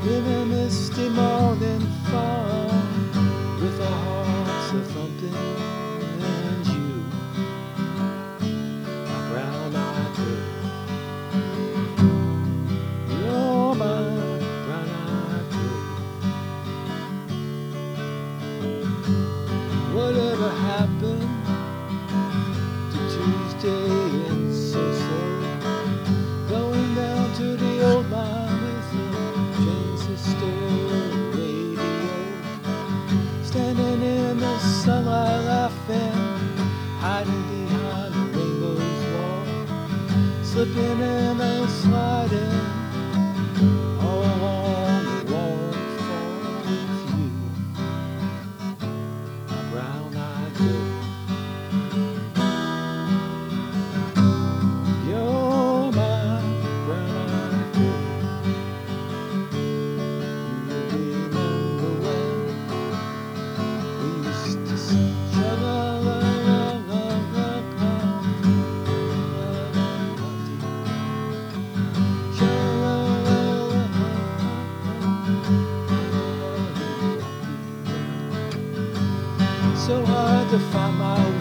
in a misty morning fall, with our hearts a thumping, and you, my brown-eyed girl, you're my brown-eyed girl. Whatever happened to Tuesday and so, going down to the old mine with the transistor radio, standing in the sunlight laughing, hiding behind the rainbow's wall, slipping and sliding all along the waterfall with you, my brown-eyed girl. You're my brown-eyed girl. You remember when we used to sing sha-la-la-la-la-la-la, sha-la-la-la-la-la. So hard to find my